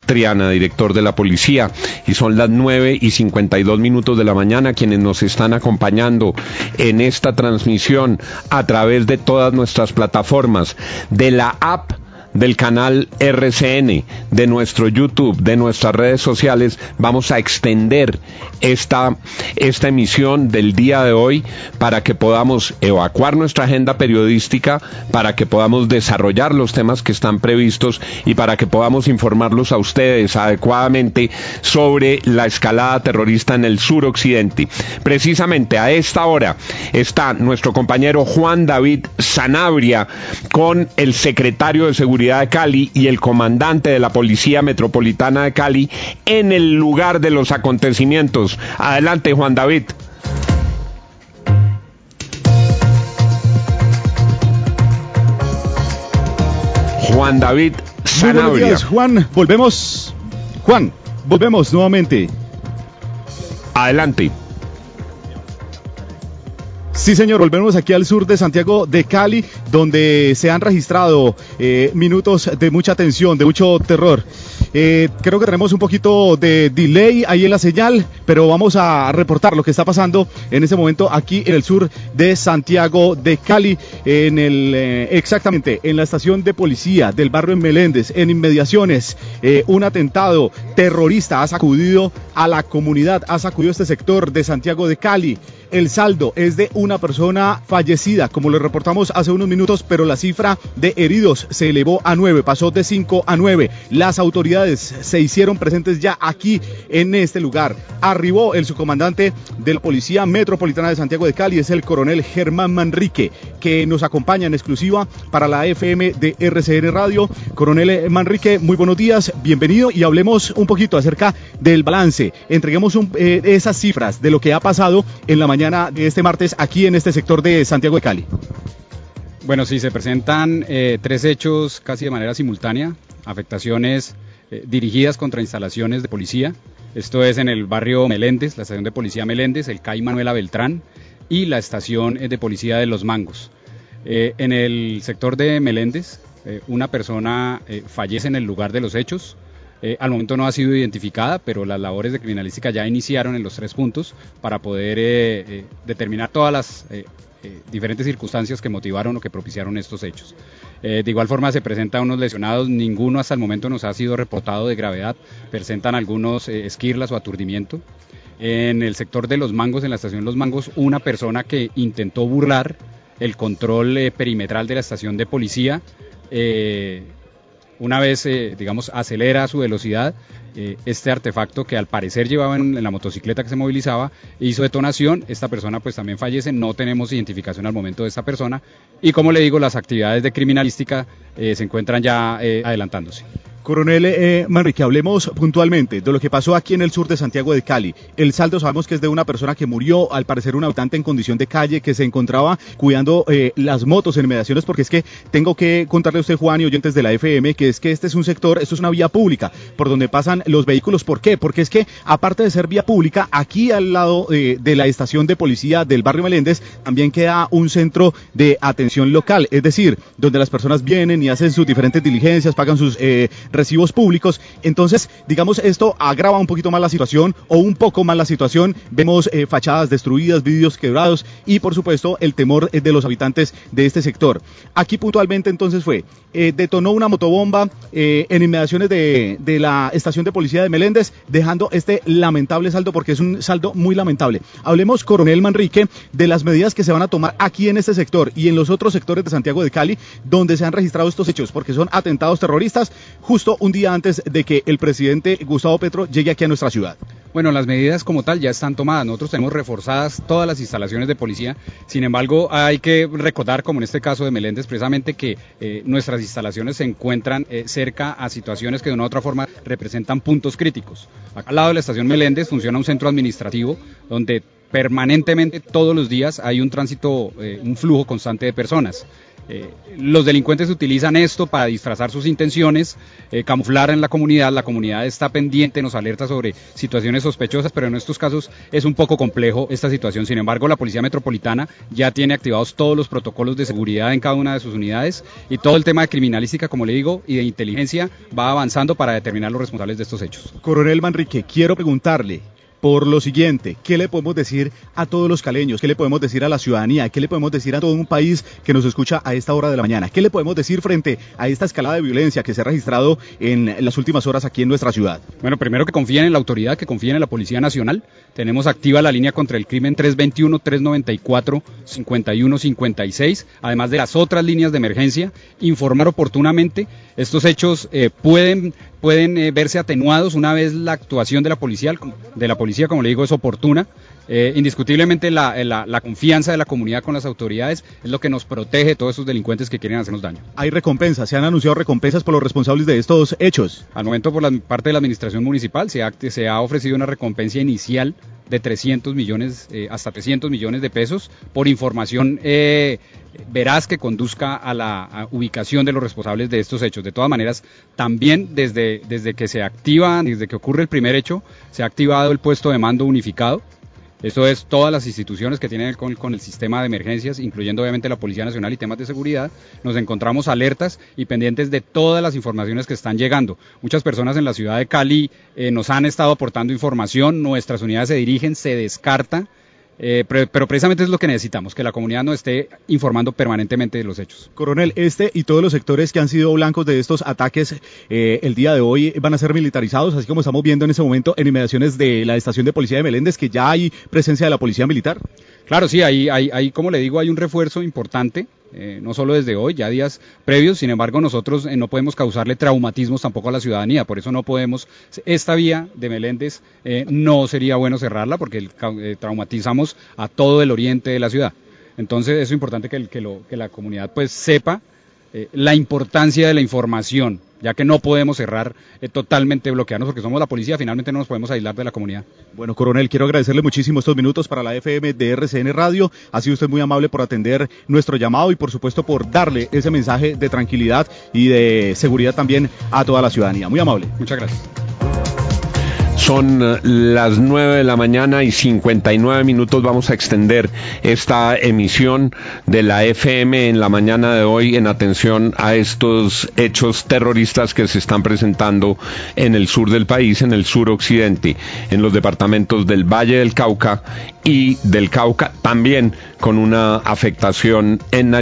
Triana, director de la policía, y son las 9:52 de la mañana. Quienes nos están acompañando en esta transmisión a través de todas nuestras plataformas, de la app del canal RCN, de nuestro YouTube, de nuestras redes sociales, vamos a extender esta emisión del día de hoy para que podamos evacuar nuestra agenda periodística, para que podamos desarrollar los temas que están previstos y para que podamos informarlos a ustedes adecuadamente sobre la escalada terrorista en el suroccidente. Precisamente a esta hora está nuestro compañero Juan David Sanabria con el secretario de Seguridad de Cali y el comandante de la Policía Metropolitana de Cali en el lugar de los acontecimientos. Adelante, Juan David. Juan David Sanabria. Muy buenos días, Juan. Volvemos nuevamente. Adelante. Sí, señor, volvemos aquí al sur de Santiago de Cali, donde se han registrado minutos de mucha tensión, de mucho terror. Creo que tenemos un poquito de delay ahí en la señal, pero vamos a reportar lo que está pasando en este momento aquí en el sur de Santiago de Cali, exactamente en la estación de policía del barrio Meléndez, en inmediaciones. Un atentado terrorista ha sacudido a la comunidad, ha sacudido este sector de Santiago de Cali. El saldo es de una persona fallecida, como lo reportamos hace unos minutos, pero la cifra de heridos se elevó a 9, pasó de 5 a 9. Las autoridades se hicieron presentes ya aquí en este lugar. Arribó el subcomandante de la Policía Metropolitana de Santiago de Cali, es el coronel Germán Manrique, que nos acompaña en exclusiva para la FM de RCN Radio. Coronel Manrique, muy buenos días, bienvenido, y hablemos un poquito acerca del balance. Entreguemos esas cifras de lo que ha pasado en la mañana de este martes aquí en este sector de Santiago de Cali. Bueno, sí, se presentan 3 hechos casi de manera simultánea, afectaciones dirigidas contra instalaciones de policía. Esto es en el barrio Meléndez, la estación de policía Meléndez, el CAI Manuela Beltrán y la estación de policía de Los Mangos. En el sector de Meléndez, una persona fallece en el lugar de los hechos. Al momento no ha sido identificada, pero las labores de criminalística ya iniciaron en los 3 puntos para poder determinar todas las diferentes circunstancias que motivaron o que propiciaron estos hechos. De igual forma se presentan unos lesionados, ninguno hasta el momento nos ha sido reportado de gravedad, presentan algunos esquirlas o aturdimiento. En el sector de Los Mangos, en la estación Los Mangos, una persona que intentó burlar el control perimetral de la estación de policía, una vez, acelera su velocidad, este artefacto que al parecer llevaba en la motocicleta que se movilizaba, hizo detonación. Esta persona pues también fallece, no tenemos identificación al momento de esta persona y, como le digo, las actividades de criminalística se encuentran ya adelantándose. Coronel Manrique, hablemos puntualmente de lo que pasó aquí en el sur de Santiago de Cali. El saldo sabemos que es de una persona que murió, al parecer un habitante en condición de calle que se encontraba cuidando las motos en inmediaciones, porque es que tengo que contarle a usted, Juan, y oyentes de la FM, que es que este es un sector, esto es una vía pública por donde pasan los vehículos. ¿Por qué? Porque es que aparte de ser vía pública, aquí al lado de la estación de policía del barrio Meléndez también queda un centro de atención local, es decir, donde las personas vienen y hacen sus diferentes diligencias, pagan sus recibos públicos. Entonces, digamos, esto agrava un poquito más la situación, o un poco más la situación. Vemos fachadas destruidas, vidrios quebrados y, por supuesto, el temor de los habitantes de este sector. Aquí puntualmente entonces detonó una motobomba en inmediaciones de la estación de policía de Meléndez, dejando este lamentable saldo, porque es un saldo muy lamentable. Hablemos, coronel Manrique, de las medidas que se van a tomar aquí en este sector y en los otros sectores de Santiago de Cali donde se han registrado estos hechos, porque son atentados terroristas justo un día antes de que el presidente Gustavo Petro llegue aquí a nuestra ciudad. Bueno, las medidas como tal ya están tomadas. Nosotros tenemos reforzadas todas las instalaciones de policía. Sin embargo, hay que recordar, como en este caso de Meléndez, precisamente que nuestras instalaciones se encuentran cerca a situaciones que de una u otra forma representan puntos críticos. Acá al lado de la estación Meléndez funciona un centro administrativo donde permanentemente todos los días hay un tránsito, un flujo constante de personas. Los delincuentes utilizan esto para disfrazar sus intenciones, camuflar en la comunidad está pendiente, nos alerta sobre situaciones sospechosas, pero en estos casos es un poco complejo esta situación. Sin embargo, la Policía Metropolitana ya tiene activados todos los protocolos de seguridad en cada una de sus unidades y todo el tema de criminalística, como le digo, y de inteligencia va avanzando para determinar los responsables de estos hechos. Coronel Manrique, quiero preguntarle por lo siguiente, ¿qué le podemos decir a todos los caleños? ¿Qué le podemos decir a la ciudadanía? ¿Qué le podemos decir a todo un país que nos escucha a esta hora de la mañana? ¿Qué le podemos decir frente a esta escalada de violencia que se ha registrado en las últimas horas aquí en nuestra ciudad? Bueno, primero que confíen en la autoridad, que confíen en la Policía Nacional. Tenemos activa la línea contra el crimen 321-394-5156, además de las otras líneas de emergencia, informar oportunamente. Estos hechos pueden verse atenuados una vez la actuación de la policía, como le digo, es oportuna. Indiscutiblemente la confianza de la comunidad con las autoridades es lo que nos protege de todos esos delincuentes que quieren hacernos daño. ¿Hay recompensas? ¿Se han anunciado recompensas por los responsables de estos hechos? Al momento, por la parte de la administración municipal, se ha ofrecido una recompensa inicial de 300 millones, hasta 300 millones de pesos por información veraz que conduzca a la ubicación de los responsables de estos hechos. De todas maneras, también desde que ocurre el primer hecho, se ha activado el puesto de mando unificado. Esto es, todas las instituciones que tienen con el sistema de emergencias, incluyendo obviamente la Policía Nacional y temas de seguridad, nos encontramos alertas y pendientes de todas las informaciones que están llegando. Muchas personas en la ciudad de Cali nos han estado aportando información, nuestras unidades se dirigen, se descarta, pero precisamente es lo que necesitamos, que la comunidad nos esté informando permanentemente de los hechos. Coronel, y todos los sectores que han sido blancos de estos ataques el día de hoy van a ser militarizados, así como estamos viendo en ese momento en inmediaciones de la estación de policía de Meléndez, que ya hay presencia de la policía militar. Claro, sí, hay, como le digo, hay un refuerzo importante, no solo desde hoy, ya días previos. Sin embargo, nosotros no podemos causarle traumatismos tampoco a la ciudadanía, por eso no podemos, esta vía de Meléndez no sería bueno cerrarla porque traumatizamos a todo el oriente de la ciudad. Entonces es importante que la comunidad pues sepa la importancia de la información, ya que no podemos cerrar totalmente, bloquearnos, porque somos la policía, finalmente no nos podemos aislar de la comunidad. Bueno, coronel, quiero agradecerle muchísimo estos minutos para la FM de RCN Radio. Ha sido usted muy amable por atender nuestro llamado y por supuesto por darle ese mensaje de tranquilidad y de seguridad también a toda la ciudadanía. Muy amable. Muchas gracias. Son las 9 de la mañana y 59 minutos. Vamos a extender esta emisión de la FM en la mañana de hoy en atención a estos hechos terroristas que se están presentando en el sur del país, en el suroccidente, en los departamentos del Valle del Cauca y del Cauca, también con una afectación en